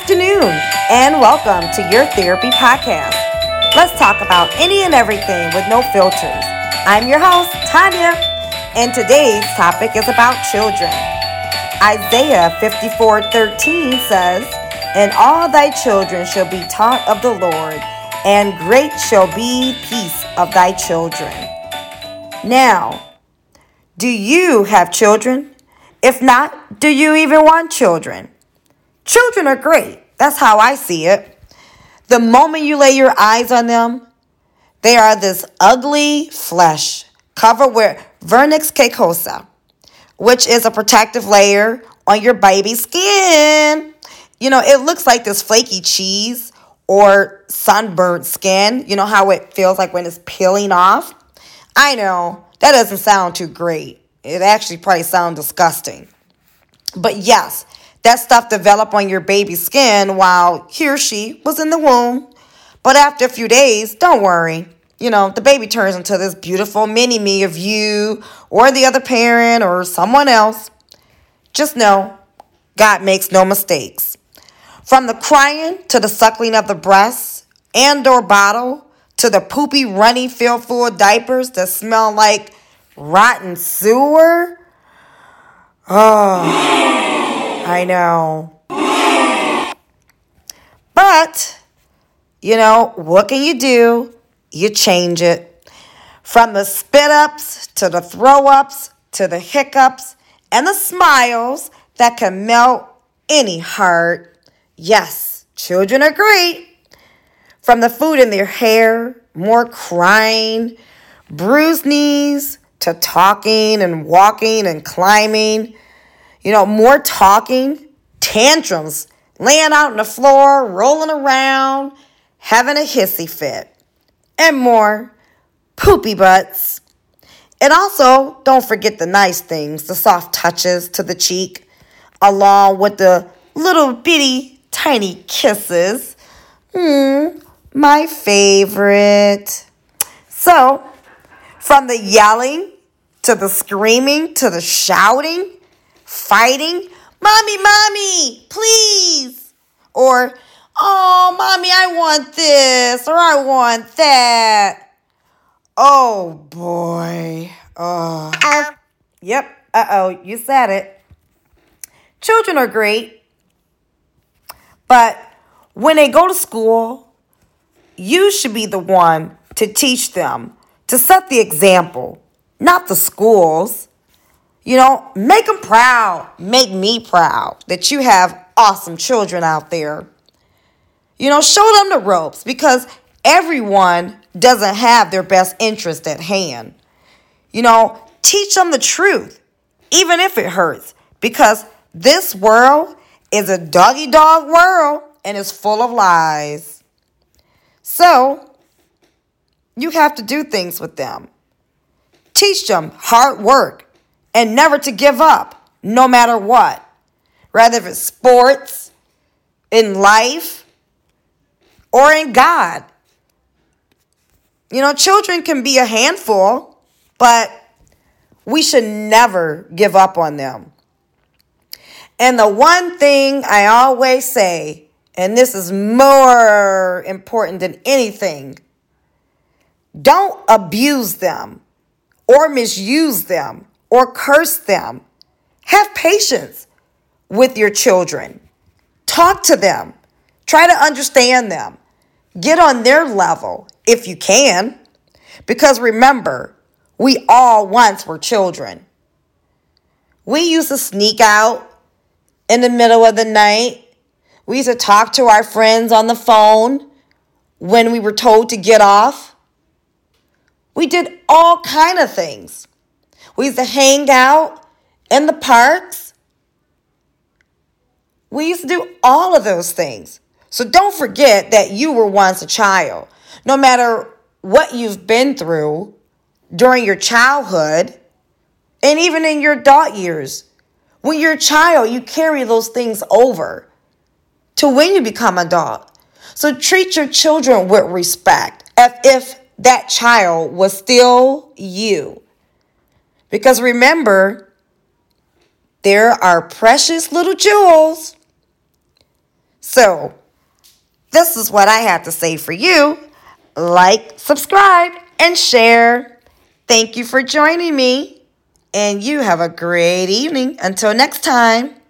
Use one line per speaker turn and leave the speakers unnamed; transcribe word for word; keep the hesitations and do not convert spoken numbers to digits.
afternoon, and welcome to your therapy podcast. Let's talk about any and everything with no filters. I'm your host, Tanya, and today's topic is about children. Isaiah fifty-four thirteen says, "And all thy children shall be taught of the Lord, and great shall be peace of thy children." Now, do you have children? If not, do you even want children? Children are great. That's how I see it. The moment you lay your eyes on them, they are this ugly flesh covered with vernix cacosa, which is a protective layer on your baby's skin. You know, it looks like this flaky cheese or sunburnt skin. You know how it feels like when it's peeling off? I know, that doesn't sound too great. It actually probably sounds disgusting. But yes, that stuff developed on your baby's skin while he or she was in the womb. But after a few days, don't worry. You know, the baby turns into this beautiful mini-me of you or the other parent or someone else. Just know, God makes no mistakes. From the crying to the suckling of the breast and or bottle to the poopy, runny, filled full of diapers that smell like rotten sewer. Oh, I know. But, you know, what can you do? You change it. From the spit ups to the throw ups to the hiccups and the smiles that can melt any heart. Yes, children are great. From the food in their hair, more crying, bruised knees, to talking and walking and climbing. You know, more talking, tantrums, laying out on the floor, rolling around, having a hissy fit, and more poopy butts. And also, don't forget the nice things, the soft touches to the cheek, along with the little bitty tiny kisses. Hmm, my favorite. So, from the yelling to the screaming to the shouting, fighting, "Mommy, mommy, please," or "Oh, mommy, I want this," or "I want that." Oh, boy. Oh. Yep. Uh-oh, you said it. Children are great, but when they go to school, you should be the one to teach them, to set the example, not the schools. You know, make them proud. Make me proud that you have awesome children out there. You know, show them the ropes because everyone doesn't have their best interest at hand. You know, teach them the truth, even if it hurts, because this world is a doggy-dog world and is full of lies. So, you have to do things with them. Teach them hard work. And never to give up, no matter what. Rather if it's sports, in life, or in God. You know, children can be a handful, but we should never give up on them. And the one thing I always say, and this is more important than anything, don't abuse them or misuse them or curse them. Have patience with your children. Talk to them. Try to understand them. Get on their level if you can. Because remember, we all once were children. We used to sneak out in the middle of the night. We used to talk to our friends on the phone when we were told to get off. We did all kind of things. We used to hang out in the parks. We used to do all of those things. So don't forget that you were once a child. No matter what you've been through during your childhood and even in your adult years, when you're a child, you carry those things over to when you become adult. So treat your children with respect as if that child was still you. Because remember, there are precious little jewels. So, this is what I had to say for you. Like, subscribe, and share. Thank you for joining me, and you have a great evening. Until next time.